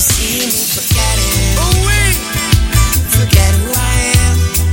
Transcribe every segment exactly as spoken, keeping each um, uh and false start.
see me, forget it. Oh, wait. Forget who I am.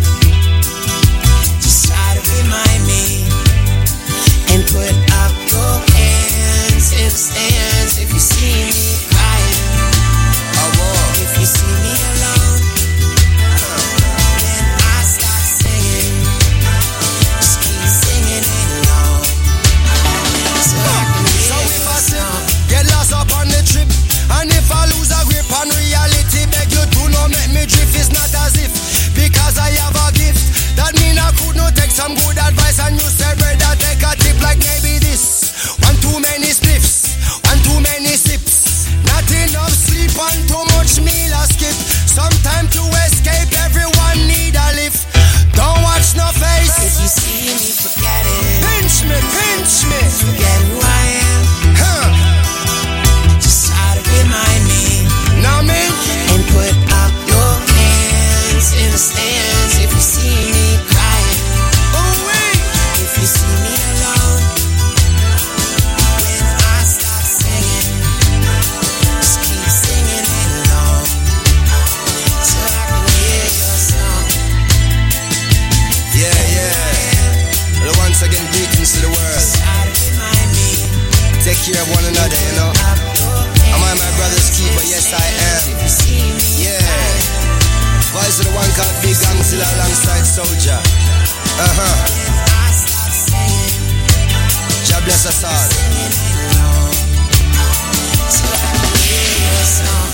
Just try to remind me and put up your hands in the stands if you see me crying. Oh, boy. If you see me alone, then I start singing. Just keep singing it along. So I can hear so if I slip, get lost up on the trip, and if I lose a grip on reality, beg you to not make me drift. It's not as if because I have a gift that mean I could not take some good advice, and you say brother take a tip like maybe this. One too many spliffs, one too many sips, not enough sleep and too much meal I skip. Sometime to escape, everyone need a lift. Don't watch no face. If you see me, forget it. Pinch me, pinch me. Forget who I am. Huh. Just try to remind me. Know me? And put up your hands in the stands if you see me crying. Oh wait. If you see me alone, when I start singing, just keep singing it along, so I can hear your song. Yeah, yeah. Well, once again, greetings to the world. Take care of one another, you know. Am I my brother's keeper? Yes, I am. Yeah. Voice of the one called Big Gangzilla alongside Soldier. Uh-huh. God bless us all. So I can hear your song.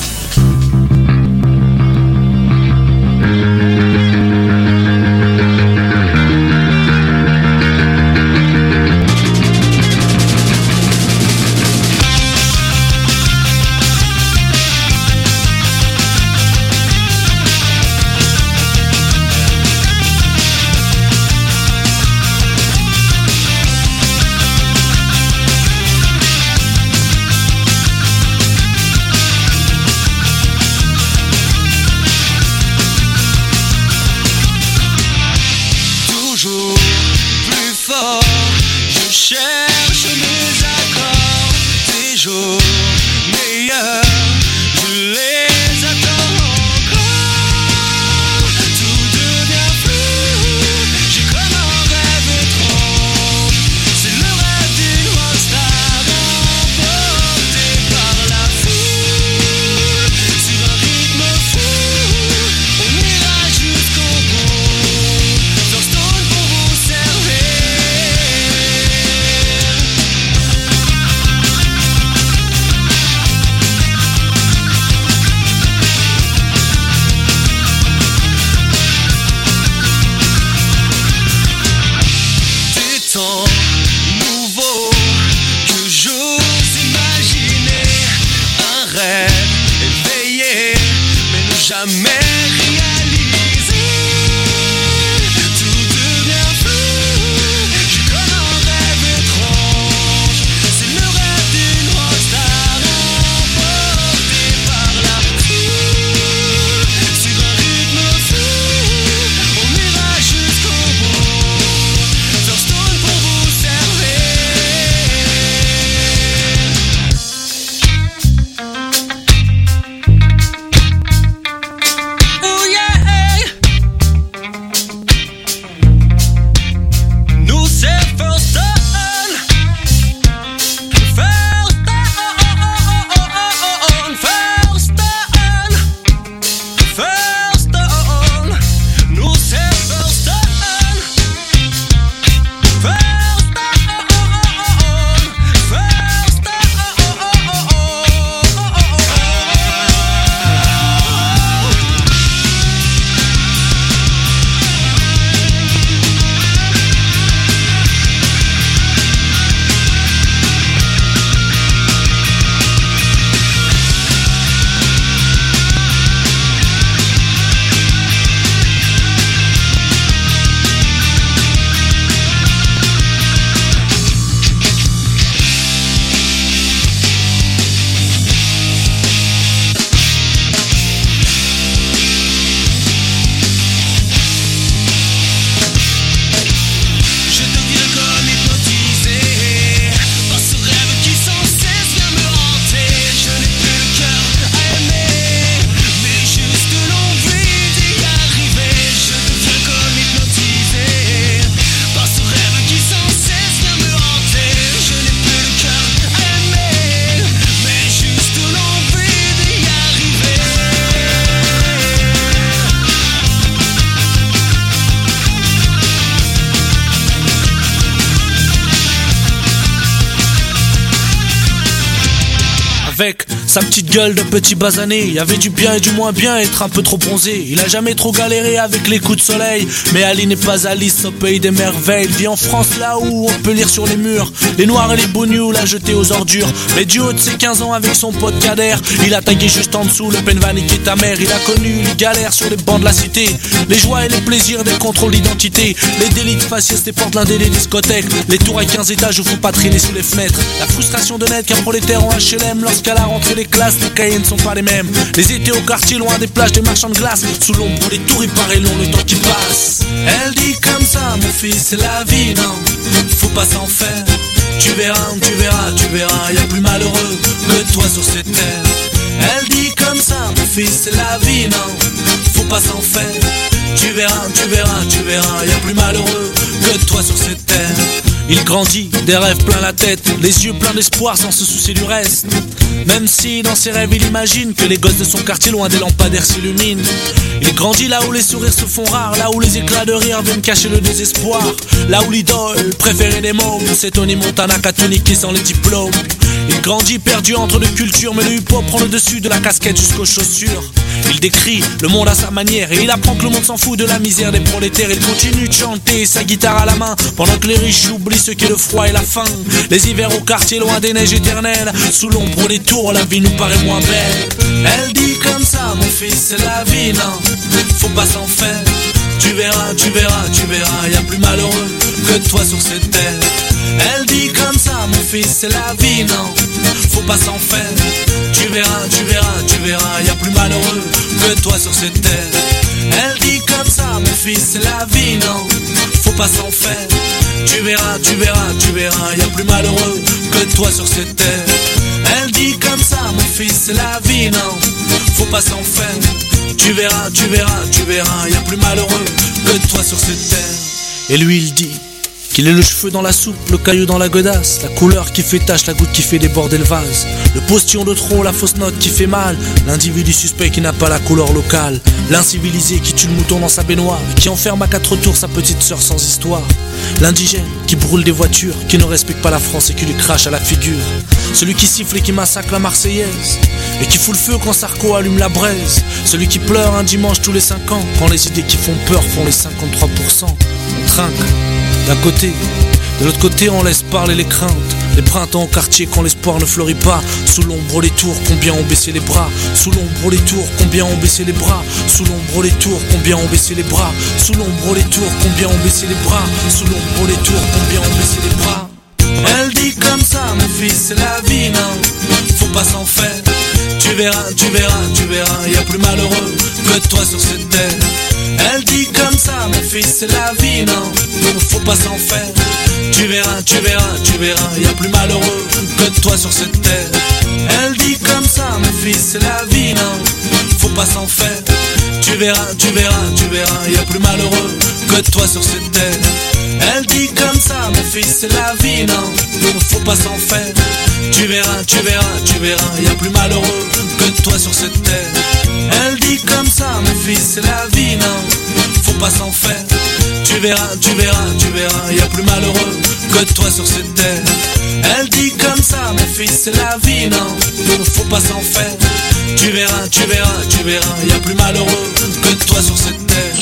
sa petite gueule de petit basané. Y avait du bien et du moins bien, être un peu trop bronzé. Il a jamais trop galéré avec les coups de soleil. Mais Ali n'est pas Alice au pays des merveilles. Il vit en France là où on peut lire sur les murs les noirs et les bonious l'a jeté aux ordures. Mais du haut de ses quinze ans avec son pote Kader, il a tagué juste en dessous le penvan qui est ta mère. Il a connu les galères sur les bancs de la cité, les joies et les plaisirs des contrôles d'identité, les délits de faciès des portes blindées des discothèques, les tours à quinze étages où faut pas traîner sous les fenêtres, la frustration de n'être qu'un prolétaire en H L M lorsqu'à la rentrée des classes les cahiers ne sont pas les mêmes, les étés au quartier loin des plages des marchands de glace, sous l'ombre des tours il paraît long le temps qui passe. Elle dit comme ça mon fils c'est la vie, non, faut pas s'en faire. Tu verras, tu verras, tu verras, y'a plus malheureux que toi sur cette terre. Elle dit comme ça, mon fils, c'est la vie, non, faut pas s'en faire. Tu verras, tu verras, tu verras, y'a plus malheureux que toi sur cette terre. Il grandit, des rêves plein la tête, les yeux pleins d'espoir sans se soucier du reste. Même si dans ses rêves il imagine que les gosses de son quartier loin des lampadaires s'illuminent. Il grandit là où les sourires se font rares, là où les éclats de rire viennent cacher le désespoir, là où l'idole préférée des mômes c'est Tony Montana qu'a tout niqué sans les diplômes. Il grandit perdu entre deux cultures, mais le hip-hop prend le dessus de la casquette jusqu'aux chaussures. Il décrit le monde à sa manière et il apprend que le monde s'en fout de la misère des prolétaires. Il continue de chanter sa guitare à la main pendant que les riches oublient ce qu'est le froid et la faim. Les hivers au quartier loin des neiges éternelles, sous l'ombre des tours la vie nous paraît moins belle. Elle dit comme ça mon fils c'est la vie, non, faut pas s'en faire. Tu verras, tu verras, tu verras, y'a plus malheureux que toi sur cette terre. Elle dit comme ça mon fils c'est la vie, non, faut pas s'en faire. Tu verras, tu verras, tu verras, y'a plus malheureux que toi sur cette terre. Elle dit comme ça mon fils c'est la vie, non, faut pas s'en faire. Tu verras, tu verras, tu verras, y'a plus malheureux que toi sur cette terre. Elle dit comme ça mon fils c'est la vie, non, faut pas s'en faire. Tu verras, tu verras, tu verras, y'a plus malheureux que toi sur cette terre. Et lui il dit qu'il est le cheveu dans la soupe, le caillou dans la godasse, la couleur qui fait tache, la goutte qui fait déborder le vase, le postillon de trop, la fausse note qui fait mal, l'individu suspect qui n'a pas la couleur locale, l'incivilisé qui tue le mouton dans sa baignoire, qui enferme à quatre tours sa petite sœur sans histoire, l'indigène qui brûle des voitures, qui ne respecte pas la France et qui lui crache à la figure, celui qui siffle et qui massacre la Marseillaise, et qui fout le feu quand Sarko allume la braise, celui qui pleure un dimanche tous les cinq ans, quand les idées qui font peur font les cinquante-trois pour cent. On trinque d'un côté, de l'autre côté on laisse parler les craintes. Les printemps au quartier quand l'espoir ne fleurit pas. Sous l'ombre les tours, combien ont baissé les bras. Sous l'ombre les tours, combien ont baissé les bras. Sous l'ombre les tours, combien ont baissé les bras. Sous l'ombre les tours, combien ont baissé les bras. Sous l'ombre les tours, combien ont baissé les bras. Elle dit comme ça, mon fils, c'est la vie, non, faut pas s'en faire. Tu verras, tu verras, tu verras, y'a plus malheureux que toi sur cette terre. Elle dit comme ça, mon fils, c'est la vie, non, faut pas s'en faire. Tu verras, tu verras, tu verras, y'a plus malheureux que toi sur cette terre. Elle dit comme ça, mon fils, c'est la vie, non, faut pas s'en faire. Tu verras, tu verras, tu verras, y'a plus malheureux que toi sur cette terre. Elle dit comme ça, mon fils, c'est la vie, non, faut pas s'en faire. Tu verras, tu verras, tu verras, y'a plus malheureux que toi sur cette terre. Elle dit comme ça, mon fils, c'est la vie, non, faut pas s'en faire. Tu verras, tu verras, tu verras, y'a plus malheureux que toi sur cette terre. Elle dit comme ça, mon fils, c'est la vie, non, faut pas s'en faire. Tu verras, tu verras, tu verras, y'a plus malheureux que toi sur cette terre.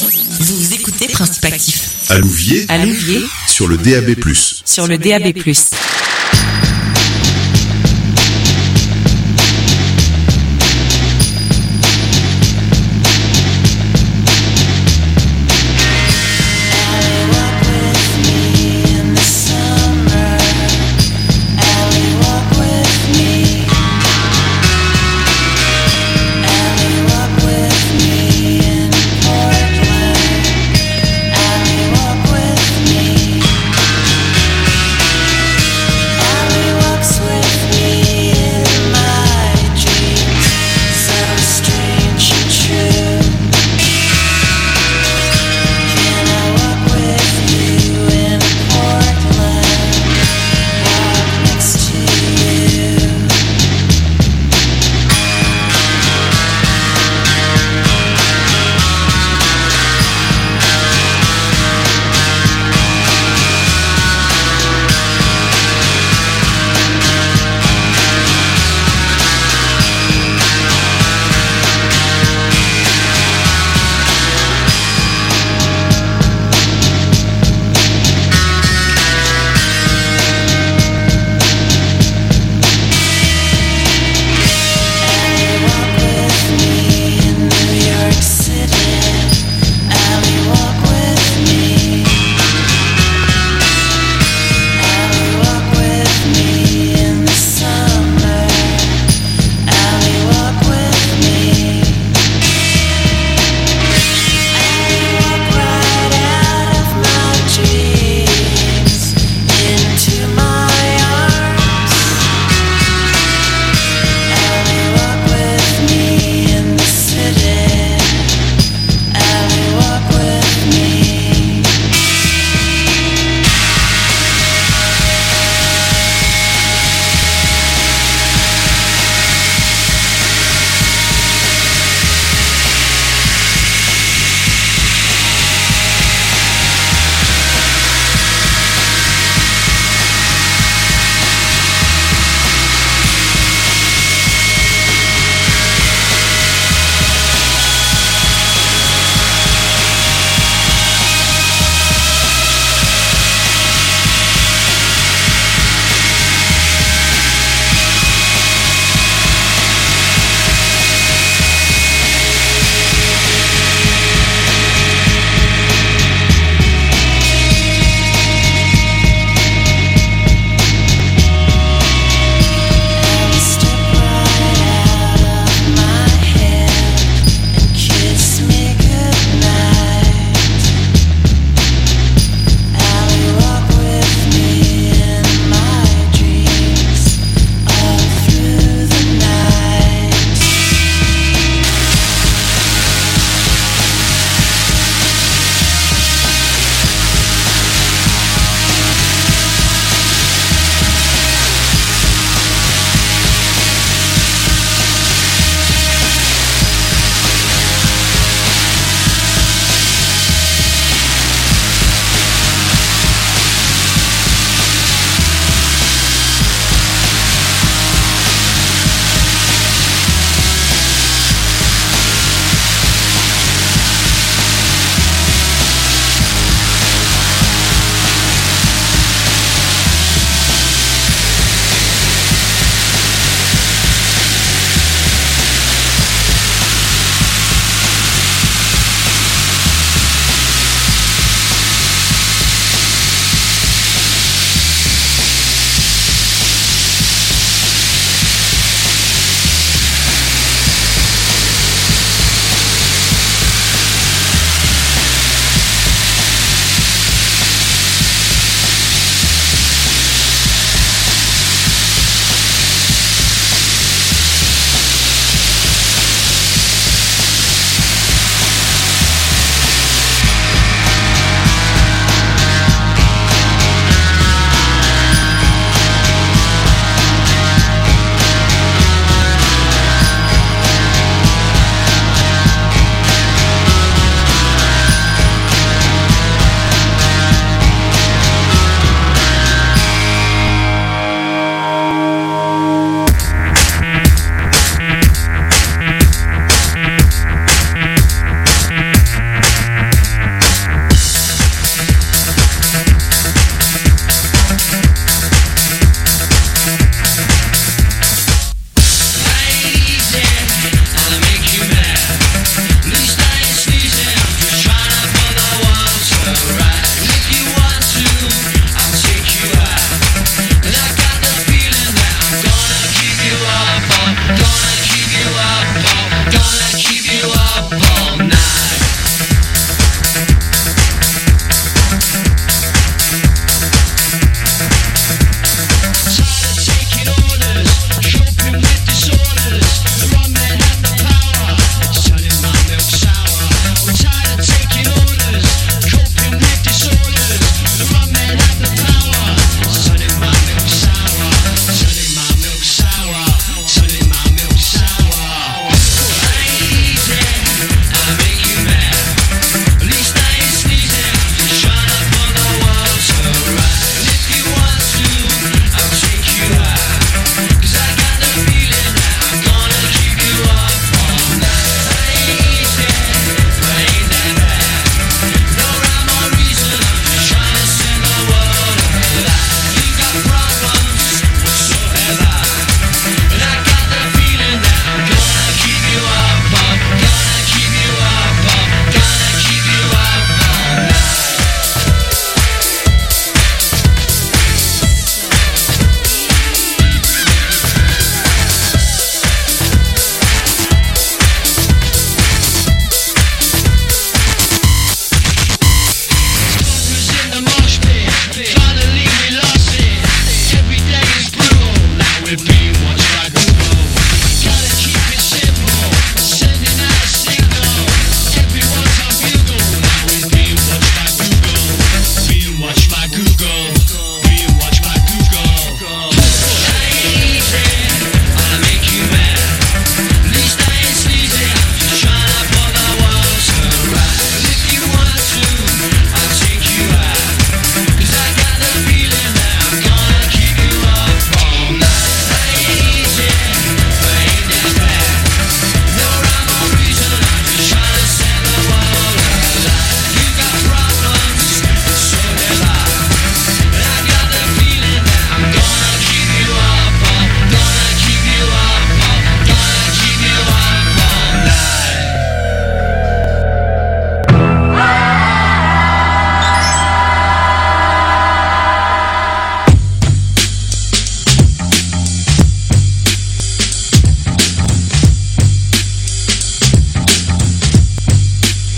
Vous écoutez Principe Actif à Louviers, à Louviers, sur le D A B plus. Sur le D A B plus.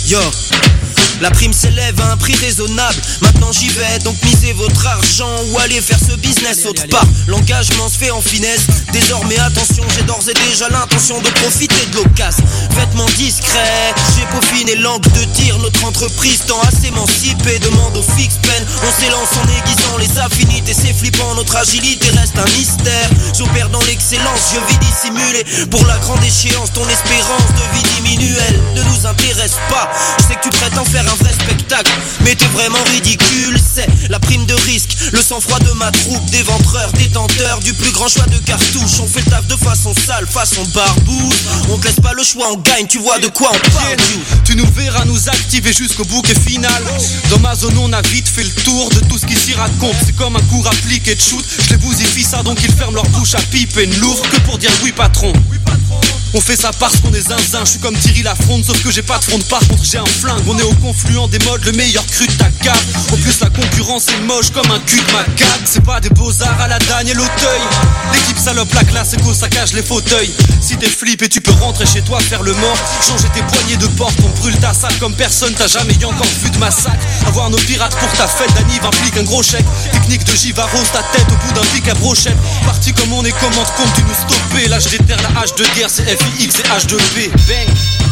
Yo, la prime s'élève à un prix raisonnable. Maintenant j'y vais, donc misez votre argent ou allez faire ce business allez, autre allez, part. allez. L'engagement se fait en finesse. Désormais attention, j'ai d'ores et déjà l'intention de profiter de l'occasion. Vêtements discrets, j'ai peaufiné l'angle de tir. Notre entreprise tend à s'émanciper. Demande au fixe pen, on s'élance en aiguisant les affinités. C'est flippant, notre agilité reste un mystère. J'opère dans l'excellence, je vis dissimulé. Pour la grande échéance, ton espérance de vie diminue. Elle ne nous intéresse pas. Je sais que tu prétends faire un vrai spectacle, mais t'es vraiment ridicule. C'est la prime de risque, le sang-froid de ma troupe. Des ventreurs, détenteurs du plus grand choix de cartouches. On fait le taf de façon sale, façon barbouze. On te laisse pas le choix, on gagne, tu vois de quoi on parle. Yeah. Tu nous verras nous activer jusqu'au bouquet final. Dans ma zone on a vite fait le tour de tout ce qui s'y raconte. C'est comme un cours appliqué de shoot. Je les bousifie ça donc ils ferment leur bouche à pipe et ne l'ouvrent que pour dire oui patron. On fait ça parce qu'on est zinzin, je suis comme Thierry Lafronde, sauf que j'ai pas de fronde, par contre j'ai un flingue. On est au confluent des modes, le meilleur cru de ta carte. En plus la concurrence est moche comme un cul de macaque. C'est pas des beaux-arts à la Daniel Auteuil. L'équipe salope la classe et qu'au saccage les fauteuils. Si t'es flip et tu peux rentrer chez toi faire le mort, changer tes poignées de porte, on brûle ta salle comme personne. T'as jamais eu encore vu de massacre. Avoir nos pirates pour ta fête d'anniv implique un gros chèque. Technique de Givaro, ta tête au bout d'un pic à brochette. Parti comme on est, commande compte, tu nous stopper. Là je déterre la hache de guerre, c'est F I X et H deux B. Bang.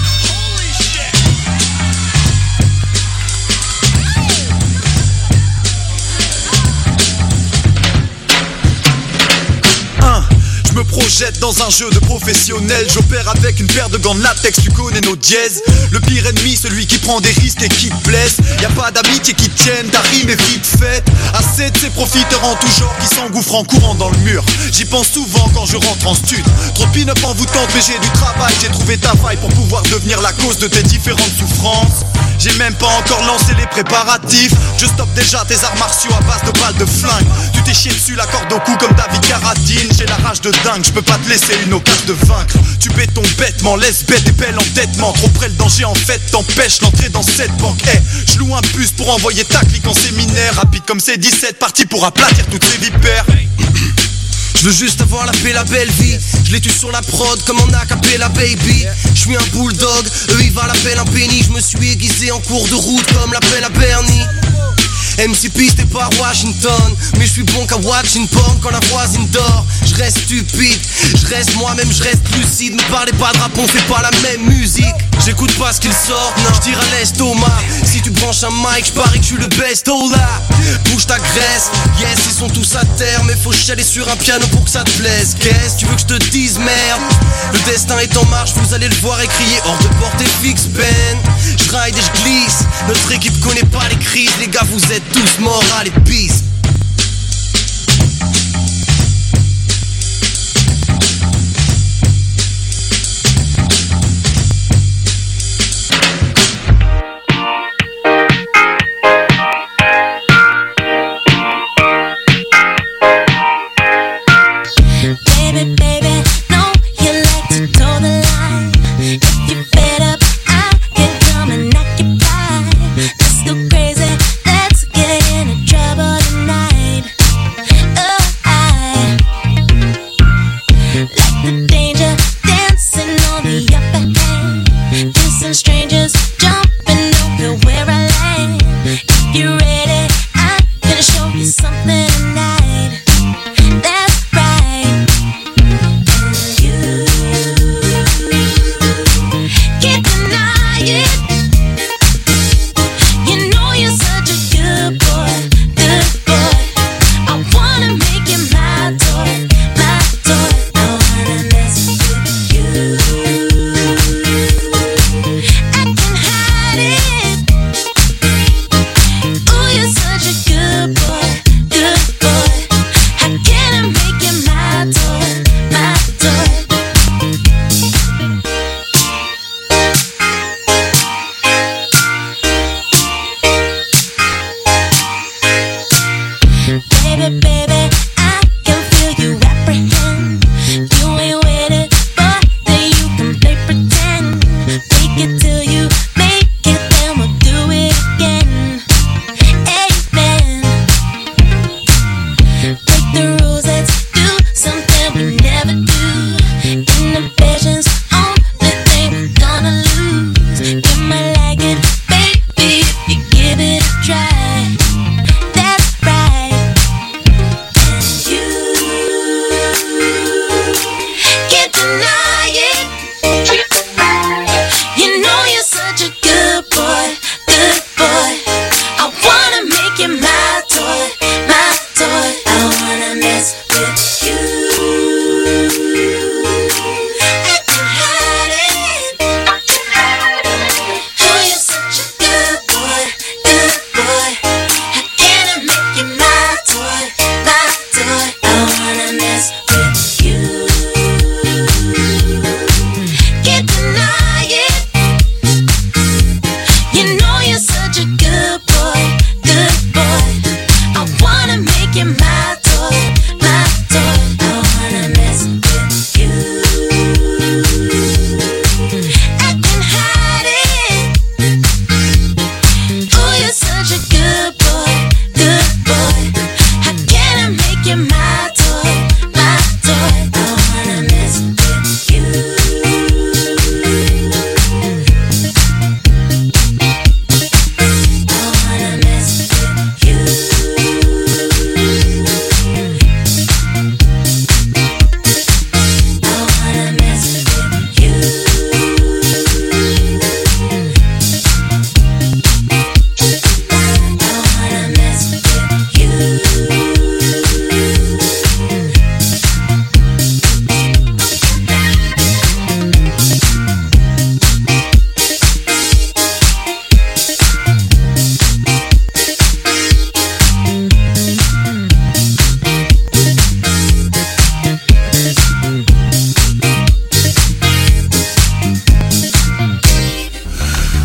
Je me projette dans un jeu de professionnel. J'opère avec une paire de gants de latex, tu connais nos dièses. Le pire ennemi, celui qui prend des risques et qui te blesse. Y'a pas d'amitié qui tienne, ta rime est vite faite. Assez de ces profiteurs en tout genre qui s'engouffrent en courant dans le mur. J'y pense souvent quand je rentre en stud. Trop pin-up en vous tente mais j'ai du travail. J'ai trouvé ta faille pour pouvoir devenir la cause de tes différentes souffrances. J'ai même pas encore lancé les préparatifs. Je stoppe déjà tes arts martiaux à base de balles de flingue. Tu t'es chié dessus la corde au cou comme David Carradine. J'ai la rage de dingue, je peux pas te laisser une occasion de vaincre. Tu béton bêtement, laisse bête et belle endettement. Trop près le danger en fait t'empêche l'entrée dans cette banque. Eh, hey, je loue un bus pour envoyer ta clique en séminaire. Rapide comme c'est dix-sept, parti pour aplatir toutes ces vipères. Je veux juste avoir la paix, la belle vie. Je les tue sur la prod comme en acapella baby. Je suis un bulldog, eux ils valent l'appel un penny. Je me suis aiguisé en cours de route comme l'appel à Bernie. M C P c'était pas Washington, mais je suis bon qu'à watching porn quand la voisine dort. Je reste stupide, je reste moi-même, je reste lucide. Me parlez pas de rap, on fait pas la même musique. J'écoute pas ce qu'ils sortent, non, je tire à l'estomac. Si tu branches un mic, je parie que je suis le best, oh là. Bouge ta graisse, yes, ils sont tous à terre. Mais faut chialer sur un piano pour que ça te plaise. Qu'est-ce tu veux que je te dise, merde? Le destin est en marche, vous allez le voir et crier hors de portée fixe, Ben. Je ride et je glisse, notre équipe connaît pas les crises. Les gars, vous êtes tous morts à l'épice. Let's go crazy, let's get into trouble tonight.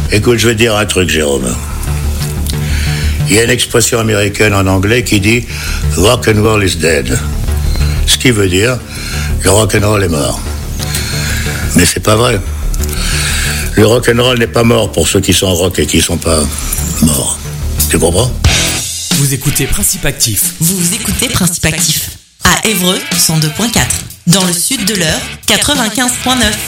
Écoute, je vais te dire un truc, Jérôme. Il y a une expression américaine en anglais qui dit « rock and roll is dead ». Ce qui veut dire « le rock and roll est mort ». Mais c'est pas vrai. Le rock and roll n'est pas mort pour ceux qui sont rock et qui sont pas morts. Tu comprends ? Vous écoutez Principe Actif. Vous écoutez Principe Actif. À Évreux, cent deux point quatre. Dans le sud de l'Eure, quatre-vingt-quinze point neuf.